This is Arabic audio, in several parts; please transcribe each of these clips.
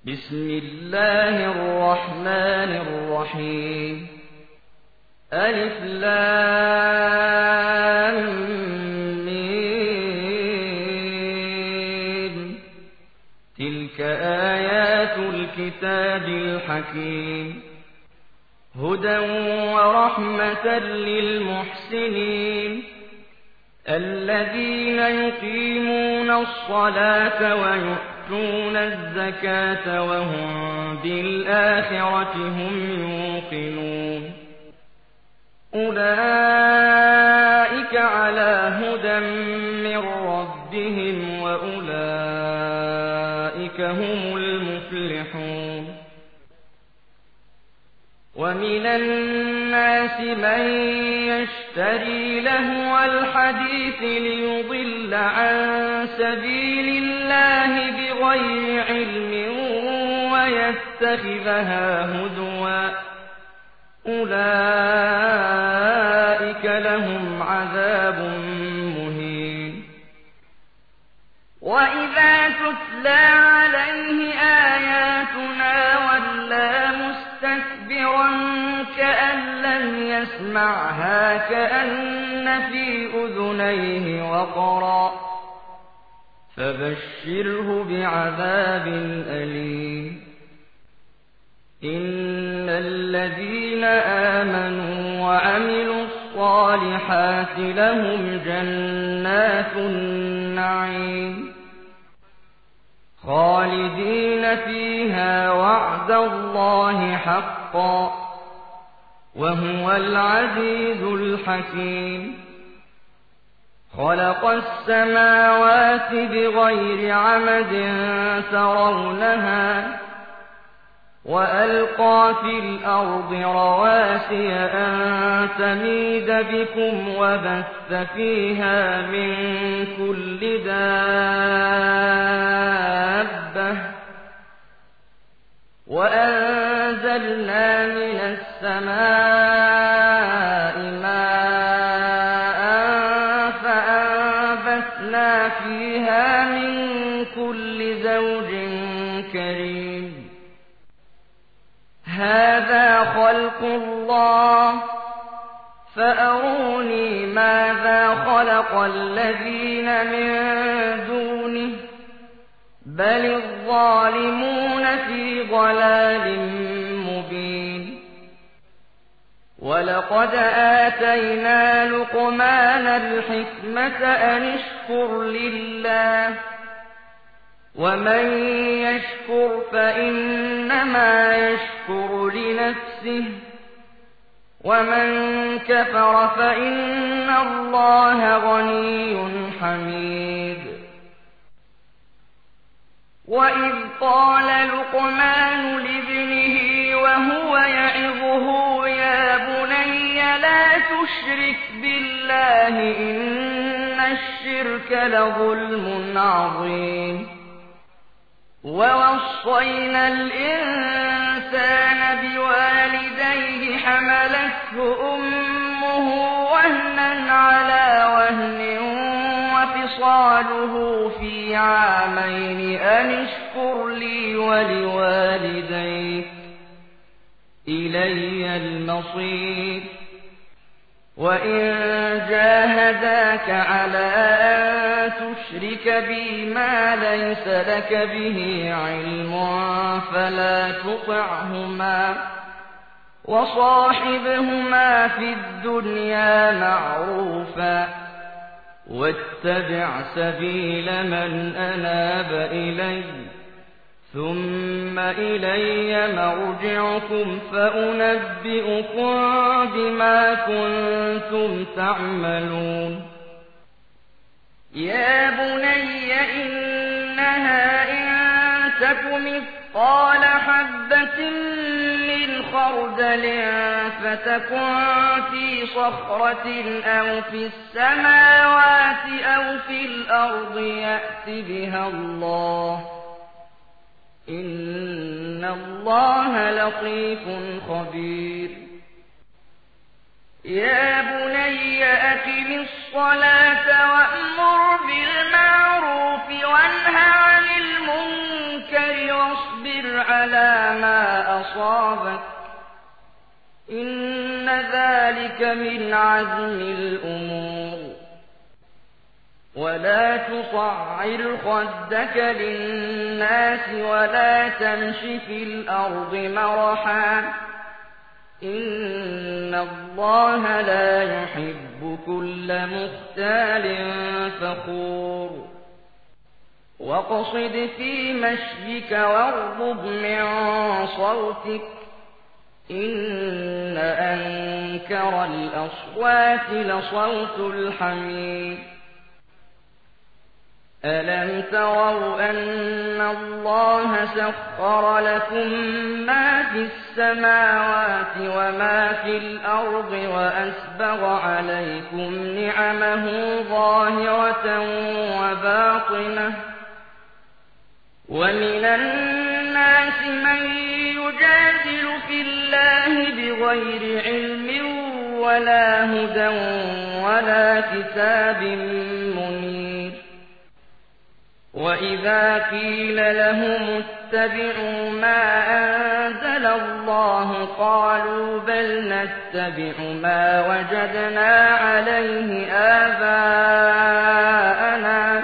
بسم الله الرحمن الرحيم. ألف لام ميم. تلك آيات الكتاب الحكيم، هدى ورحمة للمحسنين الذين يقيمون الصلاة ويؤتون الزكاة وهم بالآخرة هم يوقنون. أولئك على هدى من ربهم وأولئك هم المفلحون. ومن الناس من يشتري لهو الحديث ليضل عن سبيل الله بغير علم ويتخذها هزوا، أولئك لهم عذاب مهين. وإذا تتلى عليه آياتنا ولى مستكبرا كأن لم يسمعها كأن في أذنيه وقرا، فبشره بعذاب أليم. إن الذين آمنوا وعملوا الصالحات لهم جنات النعيم خالدين فيها وعد الله حقا، وهو العزيز الحكيم. خلق السماوات بغير عمد ترونها وألقى في الأرض رواسي أن تميد بكم وبث فيها من كل دابة، وأنزلنا من السماء ماء فأنبتنا فيها من كل زوج كريم. هذا خلق الله فأروني ماذا خلق الذين من دونه بل الظالمون في ضلال مبين. ولقد آتينا لقمان الحكمة أن اشكر لله، ومن يشكر فإنما يشكر لنفسه، ومن كفر فإن الله غني حميد. وإذ قال لقمان لابنه وهو يعظه يا بني لا تشرك بالله إن الشرك لظلم عظيم. ووصينا الإنسان بوالديه حملته أمه وهنا على وهن وفصاله في عامين أن اشكر لي ولوالديك إلي المصير. وإن جاهداك على أن تشرك بي ما ليس لك به علم فلا تطعهما، وصاحبهما في الدنيا معروفا، واتبع سبيل من أناب إلي، ثم إلي مرجعكم فأنبئكم بما كنتم تعملون. يا بني إنها إن تك مثقال حبة من خردل فتكن في صخرة أو في السماوات أو في الأرض يأت بها الله، إن الله لطيف خبير. يا بني أقم الصلاة وأمر بالمعروف وانه عن المنكر المنكر واصبر على ما أصابك إن ذلك من عزم الأمور ولا تصعر خدك للناس ولا تمش في الأرض مرحا إن الله لا يحب كل مختال فخور واقصد في مشيك واغضض من صوتك إن أنكر الأصوات لصوت الحمير ألم تروا أن الله سخر لكم ما في السماوات وما في الأرض وأسبغ عليكم نعمه ظاهرة وباطنة ومن الناس من يجادل في الله بغير علم ولا هدى ولا كتاب منير وإذا قيل لهم اتبعوا ما أنزل الله قالوا بل نتبع ما وجدنا عليه آباءنا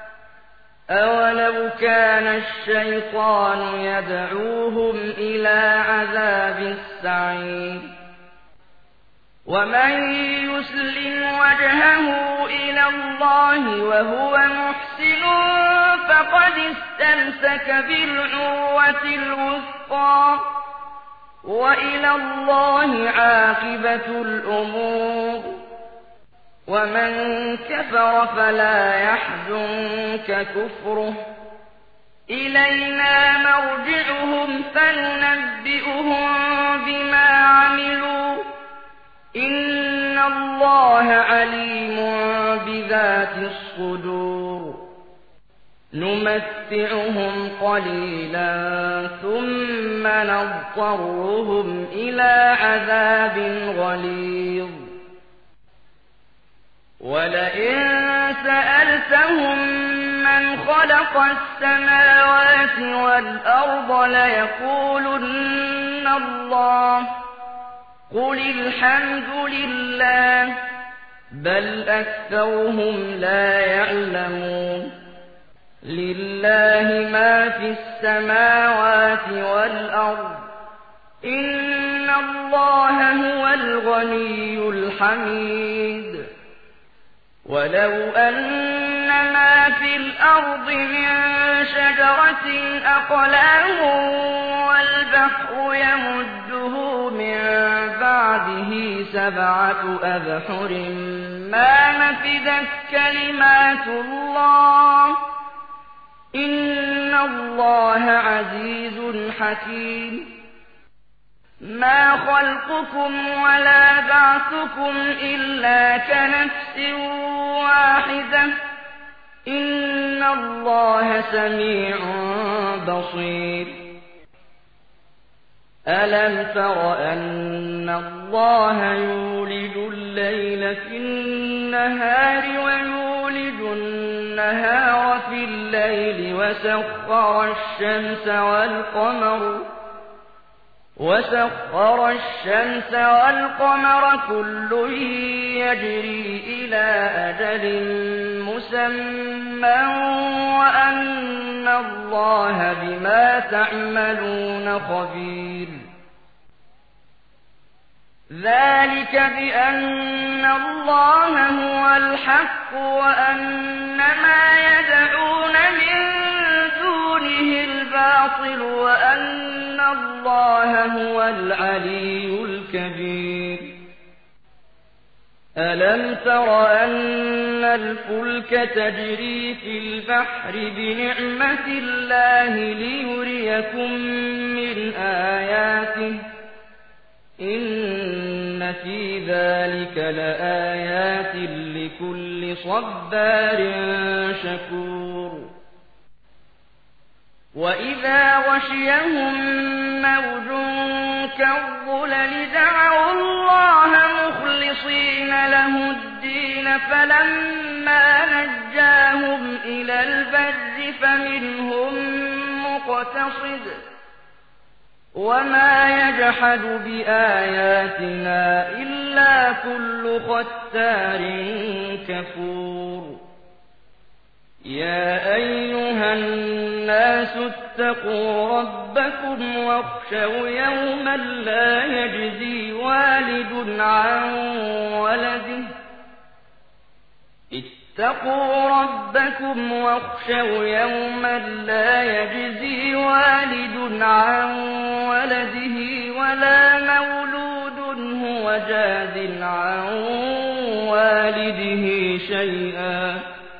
أولو كان الشيطان يدعوهم إلى عذاب السعير ومن يسلم وجهه إلى الله وهو محسن فقد استمسك بالعروة الوثقى وإلى الله عاقبة الأمور ومن كفر فلا يحزنك كفره إلينا مرجعهم فننبئهم بما عملوا إن الله عليم بذات الصدور نمتعهم قليلا ثم نضطرهم إلى عذاب غليظ ولئن سألتهم من خلق السماوات والأرض ليقولن الله قل الحمد لله بل أكثرهم لا يعلمون لله ما في السماوات والأرض إن الله هو الغني الحميد ولو أن ما في الأرض من شجرة أقلام والبحر يمده من بعده 7 أبحر ما نفدت كلمات الله إن الله عزيز حكيم ما خلقكم ولا بعثكم إلا كنفس واحدة إن الله سميع بصير ألم تر أن الله يولج الليل في النهار ويولج النهار في الليل وسخر الشمس والقمر كل يجري إلى أجل مسمى وأن الله بما تعملون خبير ذلك بأن الله هو الحق وأن ما يدعون من دونه الباطل وأن الله هو العلي الكبير ألم تر أن الفلك تجري في البحر بنعمة الله ليريكم من آياته إن في ذلك لآيات لكل صبار شكور وإذا غشيهم موج كالظلل دعوا الله مخلصين له الدين فلما نجاهم إلى البر فمنهم مقتصد وما يجحد بآياتنا إلا كل ختار كفور يا أيها الناس اتقوا ربكم واخشوا يوما لا يجزي والد عن ولده اتقوا ربكم واخشوا يوما لا يجزي والد عن ولده ولا مولود هو جاز عن والده شيئا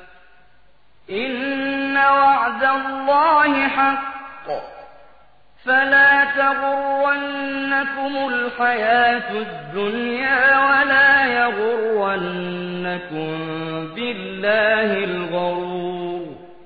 إن وعد الله حق فلا تغرنكم الحياة الدنيا ولا يغرنكم بالله الغرور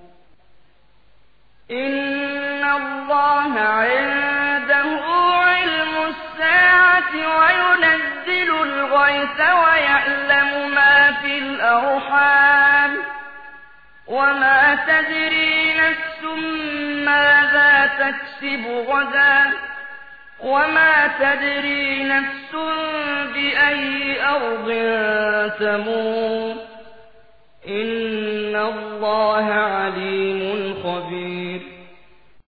إن الله عنده علم الساعة وينزل الغيث ويعلم ما في الأرحام وما تدري نفس ماذا تكسب غدا وما تدري نفس بأي أرض تموت إن الله عليم